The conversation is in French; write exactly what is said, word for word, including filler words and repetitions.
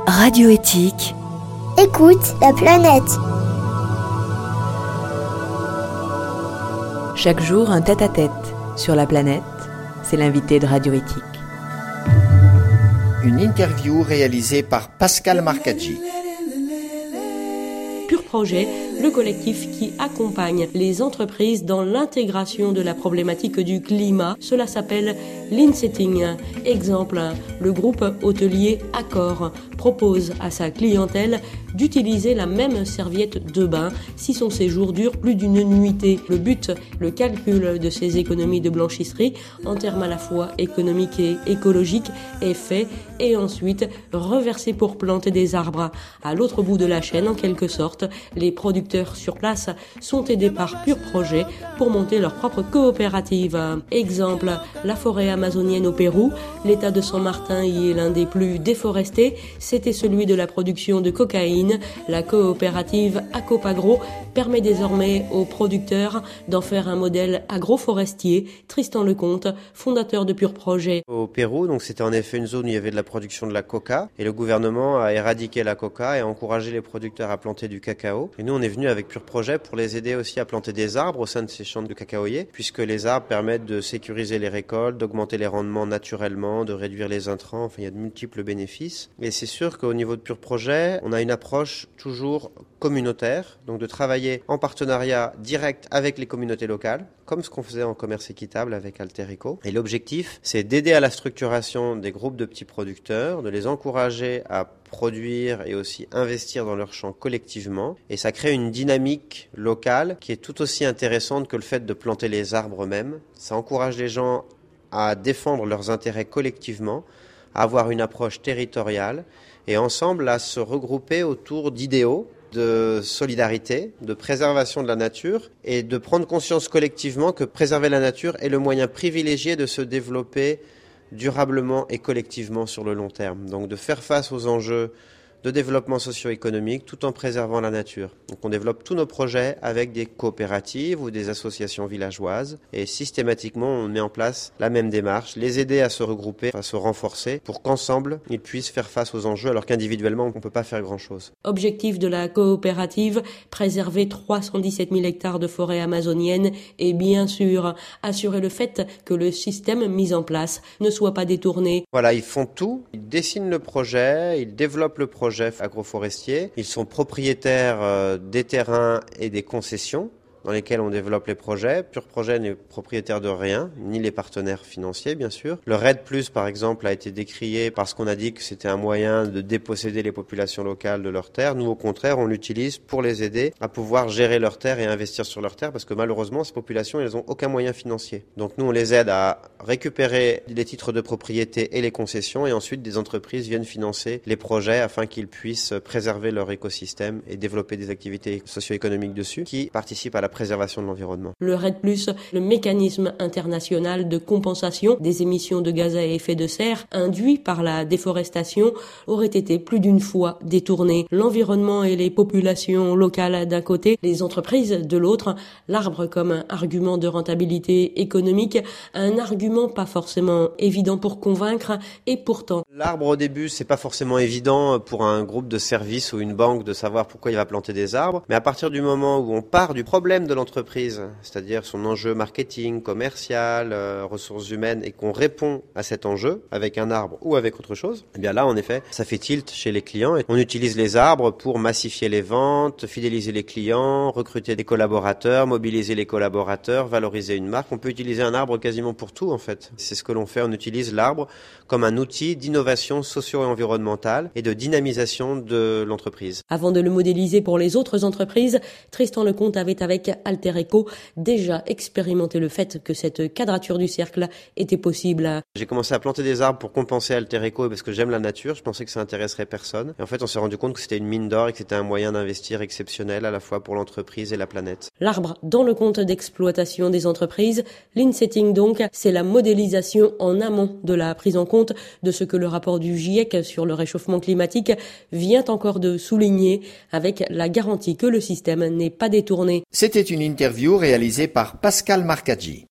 Radio Éthique. Écoute la planète. Chaque jour, un tête-à-tête sur la planète. C'est l'invité de Radio Éthique. Une interview réalisée par Pascal Marcaggi. Pur Projet, le collectif qui accompagne les entreprises dans l'intégration de la problématique du climat. Cela s'appelle l'Insetting. Exemple, le groupe hôtelier Accor propose à sa clientèle d'utiliser la même serviette de bain si son séjour dure plus d'une nuitée. Le but, le calcul de ces économies de blanchisserie en termes à la fois économiques et écologiques est fait et ensuite reversé pour planter des arbres. À l'autre bout de la chaîne, en quelque sorte, les producteurs sur place sont aidés par Pur Projet pour monter leur propre coopérative. Exemple, la forêt amazonienne au Pérou. L'état de San Martin y est l'un des plus déforestés. C'était celui de la production de cocaïne. La coopérative Acopagro permet désormais aux producteurs d'en faire un modèle agroforestier. Tristan Lecomte, fondateur de Pur Projet. Au Pérou, donc c'était en effet une zone où il y avait de la production de la coca et le gouvernement a éradiqué la coca et a encouragé les producteurs à planter du cacao. Et nous, on est venu avec Pur Projet pour les aider aussi à planter des arbres au sein de ces champs de cacaoyers, puisque les arbres permettent de sécuriser les récoltes, d'augmenter les rendements naturellement, de réduire les intrants. Enfin, il y a de multiples bénéfices. Et c'est sûr qu'au niveau de Pur Projet, on a une approche toujours communautaire, donc de travailler en partenariat direct avec les communautés locales, comme ce qu'on faisait en commerce équitable avec Alterico. Et l'objectif, c'est d'aider à la structuration des groupes de petits producteurs, de les encourager à produire et aussi investir dans leurs champs collectivement. Et ça crée une dynamique locale qui est tout aussi intéressante que le fait de planter les arbres eux-mêmes. Ça encourage les gens à défendre leurs intérêts collectivement, à avoir une approche territoriale et ensemble à se regrouper autour d'idéaux de solidarité, de préservation de la nature et de prendre conscience collectivement que préserver la nature est le moyen privilégié de se développer durablement et collectivement sur le long terme. Donc de faire face aux enjeux de développement socio-économique tout en préservant la nature. Donc on développe tous nos projets avec des coopératives ou des associations villageoises et systématiquement on met en place la même démarche, les aider à se regrouper, à se renforcer pour qu'ensemble ils puissent faire face aux enjeux alors qu'individuellement on ne peut pas faire grand-chose. Objectif de la coopérative, préserver trois cent dix-sept mille hectares de forêt amazonienne et bien sûr assurer le fait que le système mis en place ne soit pas détourné. Voilà, ils font tout, ils dessinent le projet, ils développent le projet agroforestiers. Ils sont propriétaires euh, des terrains et des concessions dans lesquels on développe les projets. Pur Projet n'est propriétaire de rien, ni les partenaires financiers, bien sûr. Le REDD plus, par exemple, a été décrié parce qu'on a dit que c'était un moyen de déposséder les populations locales de leurs terres. Nous, au contraire, on l'utilise pour les aider à pouvoir gérer leurs terres et investir sur leurs terres parce que malheureusement, ces populations, elles n'ont aucun moyen financier. Donc nous, on les aide à récupérer les titres de propriété et les concessions et ensuite des entreprises viennent financer les projets afin qu'ils puissent préserver leur écosystème et développer des activités socio-économiques dessus qui participent à la préservation de l'environnement. Le REDD plus, le mécanisme international de compensation des émissions de gaz à effet de serre induits par la déforestation, aurait été plus d'une fois détourné. L'environnement et les populations locales d'un côté, les entreprises de l'autre, l'arbre comme un argument de rentabilité économique, un argument pas forcément évident pour convaincre et pourtant. L'arbre au début, c'est pas forcément évident pour un groupe de services ou une banque de savoir pourquoi il va planter des arbres, mais à partir du moment où on part du problème de l'entreprise, c'est-à-dire son enjeu marketing, commercial, euh, ressources humaines, et qu'on répond à cet enjeu avec un arbre ou avec autre chose, eh bien là, en effet, ça fait tilt chez les clients. Et on utilise les arbres pour massifier les ventes, fidéliser les clients, recruter des collaborateurs, mobiliser les collaborateurs, valoriser une marque. On peut utiliser un arbre quasiment pour tout, en fait. C'est ce que l'on fait. On utilise l'arbre comme un outil d'innovation socio- et environnementale et de dynamisation de l'entreprise. Avant de le modéliser pour les autres entreprises, Tristan Lecomte avait avec Alterico déjà expérimenté le fait que cette quadrature du cercle était possible. J'ai commencé à planter des arbres pour compenser Alterico parce que j'aime la nature, je pensais que ça intéresserait personne. Et en fait, on s'est rendu compte que c'était une mine d'or et que c'était un moyen d'investir exceptionnel à la fois pour l'entreprise et la planète. L'arbre dans le compte d'exploitation des entreprises, l'Insetting donc, c'est la modélisation en amont de la prise en compte de ce que le rapport du GIEC sur le réchauffement climatique vient encore de souligner avec la garantie que le système n'est pas détourné. C'était une interview réalisée par Pascal Marcaggi.